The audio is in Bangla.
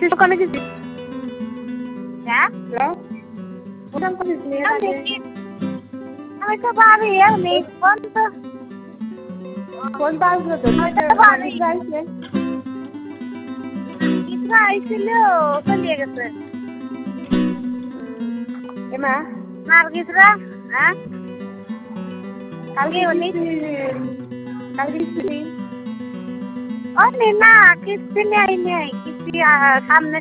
গেছিস ওখানে গেছিস? হ্যাঁ ওখানে করিস নি আমি তো ভাবি এমনি ফোন তো কোনটা আসলো তো কিছু আইছিল চলিয়ে গেছে এমা আর কিছুরা হ্যাঁ কালকে উনি কালকে না কিছু নেই নেই কিছু সামনে